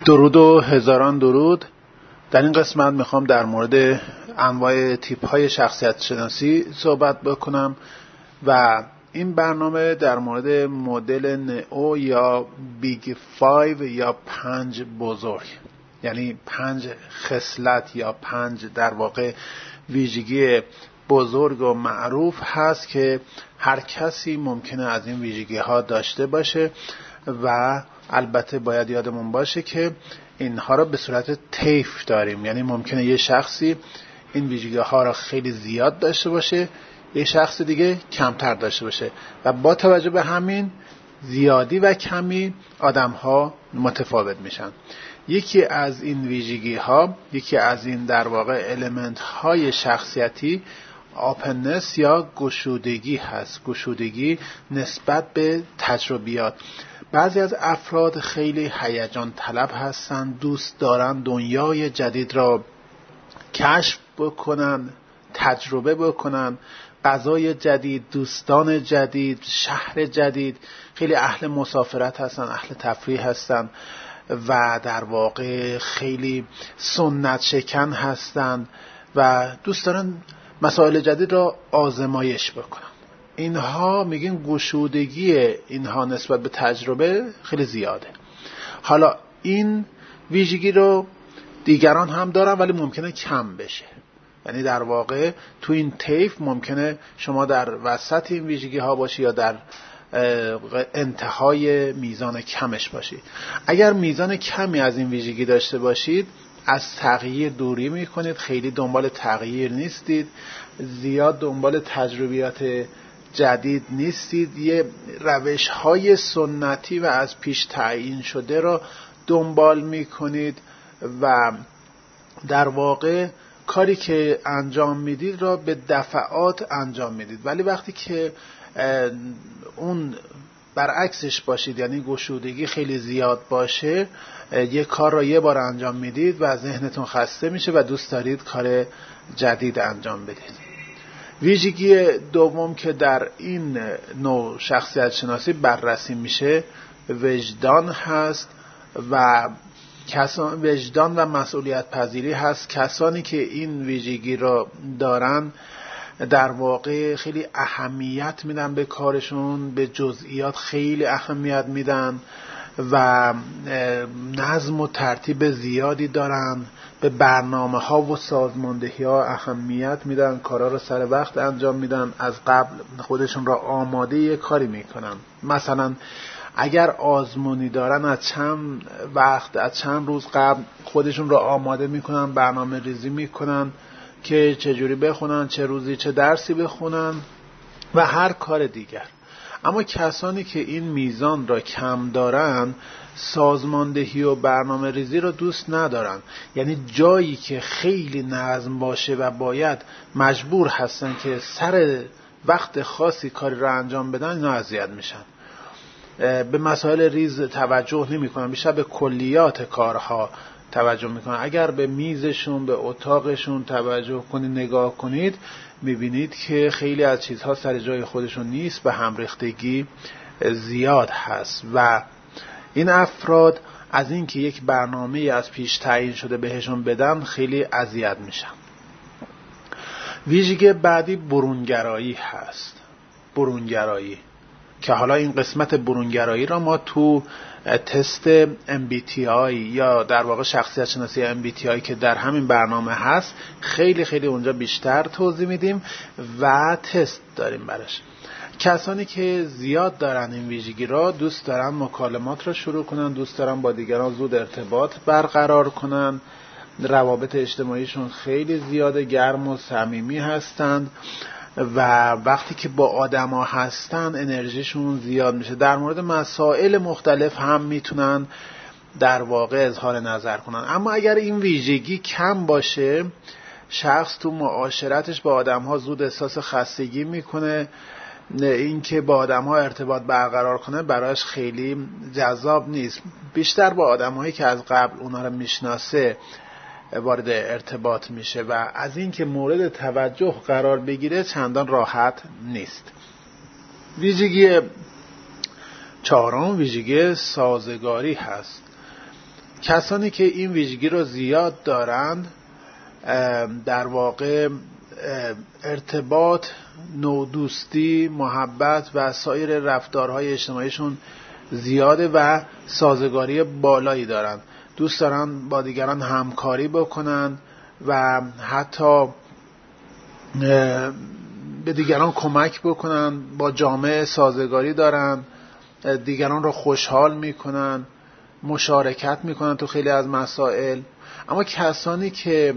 درود و هزاران درود. در این قسمت میخوام در مورد انواع تیپ های شخصیت شناسی صحبت بکنم و این برنامه در مورد مدل نئو یا بیگ 5 یا 5 بزرگ، یعنی 5 خصلت یا 5 در واقع ویژگی بزرگ و معروف هست که هر کسی ممکنه از این ویژگی ها داشته باشه و البته باید یادمون باشه که اینها را به صورت طیف داریم، یعنی ممکنه یه شخصی این ویژگی ها را خیلی زیاد داشته باشه، یه شخص دیگه کمتر داشته باشه و با توجه به همین زیادی و کمی آدم ها متفاوت میشن. یکی از این ویژگی ها، یکی از این در واقع المنت های شخصیتی آپننس یا گشودگی هست، گشودگی نسبت به تجربیات. بعضی از افراد خیلی هیجان طلب هستن، دوست دارن دنیای جدید را کشف بکنن، تجربه بکنن، غذای جدید، دوستان جدید، شهر جدید. خیلی اهل مسافرت هستن، اهل تفریح هستن و در واقع خیلی سنت شکن هستن و دوست دارن مسائل جدید را آزمایش بکنن. اینها میگن گشودگی اینها نسبت به تجربه خیلی زیاده. حالا این ویژگی رو دیگران هم دارن ولی ممکنه کم بشه، یعنی در واقع تو این طیف ممکنه شما در وسط این ویژگی ها باشی یا در انتهای میزان کمش باشید. اگر میزان کمی از این ویژگی داشته باشید از تغییر دوری میکنید، خیلی دنبال تغییر نیستید، زیاد دنبال تجربیات جدید نیستید، یه روش های سنتی و از پیش تعیین شده را دنبال میکنید و در واقع کاری که انجام میدید را به دفعات انجام میدید. ولی وقتی که اون برعکسش باشید، یعنی گشودگی خیلی زیاد باشه، یه کار را یه بار انجام میدید و ذهنتون خسته میشه و دوست دارید کار جدید انجام بدید. ویژگی دوم که در این نوع شخصیت شناسی بررسی میشه وجدان هست و وجدان و مسئولیت پذیری هست. کسانی که این ویژگی را دارن در واقع خیلی اهمیت میدن به کارشون، به جزئیات خیلی اهمیت میدن و نظم و ترتیب زیادی دارن، به برنامه ها و سازماندهی ها اهمیت میدن، کارا رو سر وقت انجام میدن، از قبل خودشون را آماده یه کاری میکنن. مثلا اگر آزمونی دارن از چند وقت، از چند روز قبل خودشون را آماده میکنن، برنامه ریزی میکنن که چجوری بخونن، چه روزی چه درسی بخونن و هر کار دیگر. اما کسانی که این میزان را کم دارن سازماندهی و برنامه ریزی را دوست ندارن، یعنی جایی که خیلی نظم باشه و باید مجبور هستن که سر وقت خاصی کاری را انجام بدن، اینا اذیت میشن، به مسائل ریز توجه نمی کنن، بیشتر به کلیات کارها توجه میکنن. اگر به میزشون، به اتاقشون توجه کنید، نگاه کنید، میبینید که خیلی از چیزها سر جای خودشون نیست، به هم ریختگی زیاد هست و این افراد از این که یک برنامه از پیش تعیین شده بهشون بدن خیلی اذیت میشن. ویژگی بعدی برونگرایی هست. برونگرایی که حالا این قسمت برونگرایی را ما تو تست MBTI یا در واقع شخصیت شناسی MBTI که در همین برنامه هست خیلی خیلی اونجا بیشتر توضیح میدیم و تست داریم براش. کسانی که زیاد دارن این ویژگی را دوست دارن مکالمات را شروع کنن، دوست دارن با دیگران زود ارتباط برقرار کنن، روابط اجتماعیشون خیلی زیاده، گرم و صمیمی هستند و وقتی که با آدما هستن انرژیشون زیاد میشه. در مورد مسائل مختلف هم میتونن در واقع اظهار نظر کنن. اما اگر این ویژگی کم باشه، شخص تو معاشرتش با آدم‌ها زود احساس خستگی میکنه، این که با آدم‌ها ارتباط برقرار کنه برایش خیلی جذاب نیست. بیشتر با آدم‌هایی که از قبل اونا رو میشناسه وارد ارتباط میشه و از این که مورد توجه قرار بگیره چندان راحت نیست. ویژگی چهارم ویژگی سازگاری هست. کسانی که این ویژگی رو زیاد دارند در واقع ارتباط، نودوستی، محبت و سایر رفتارهای اجتماعیشون زیاده و سازگاری بالایی دارن. دوست دارن با دیگران همکاری بکنن و حتی به دیگران کمک بکنن، با جامعه سازگاری دارن، دیگران رو خوشحال میکنن، مشارکت میکنن تو خیلی از مسائل. اما کسانی که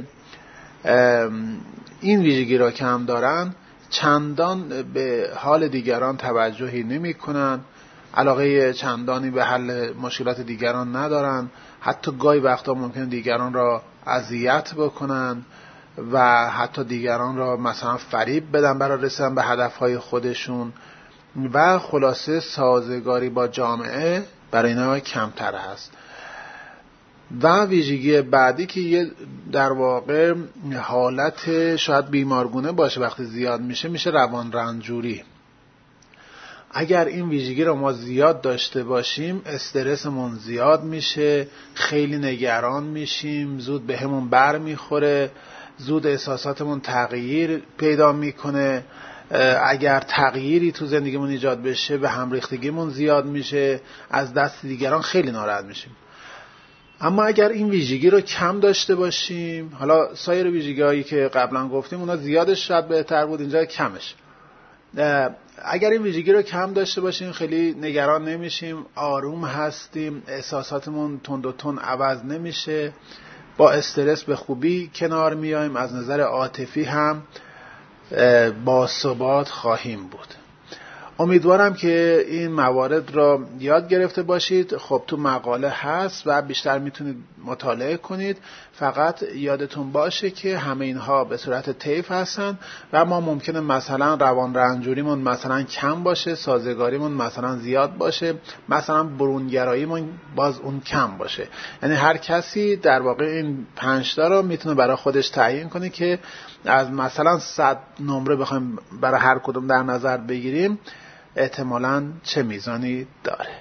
این ویژگی را کم دارن چندان به حال دیگران توجهی نمی کنن، علاقه چندانی به حل مشکلات دیگران ندارن، حتی گاهی وقتا ممکن دیگران را اذیت بکنن و حتی دیگران را مثلا فریب بدن برای رسیدن به هدفهای خودشون و خلاصه سازگاری با جامعه برای اینا کمتر هست. و ویژگی بعدی که یه در واقع حالت شاید بیمارگونه باشه وقتی زیاد میشه روان رنجوری. اگر این ویژگی رو ما زیاد داشته باشیم استرسمون زیاد میشه، خیلی نگران میشیم، زود به همون بر میخوره، زود احساساتمون تغییر پیدا میکنه. اگر تغییری تو زندگیمون ایجاد بشه به هم ریختگیمون زیاد میشه، از دست دیگران خیلی ناراحت میشیم. اما اگر این ویژگی رو کم داشته باشیم، حالا سایر ویژگی هایی که قبلا گفتیم اونا زیادش شاید بهتر بود، اینجا کمش. اگر این ویژگی رو کم داشته باشیم خیلی نگران نمیشیم، آروم هستیم، احساساتمون تند و تند عوض نمیشه، با استرس به خوبی کنار میایم، از نظر عاطفی هم با ثبات خواهیم بود. امیدوارم که این موارد را یاد گرفته باشید. خب تو مقاله هست و بیشتر میتونید مطالعه کنید. فقط یادتون باشه که همه اینها به صورت طیف هستن و ما ممکنه مثلا روان رنجوریمون مثلا کم باشه، سازگاریمون مثلا زیاد باشه، مثلا برونگراییمون باز اون کم باشه. یعنی هر کسی در واقع این 5 تا رو میتونه برای خودش تعیین کنه که از مثلا 100 نمره بخوایم برای هر کدوم در نظر بگیریم احتمالاً چه میزانی داره.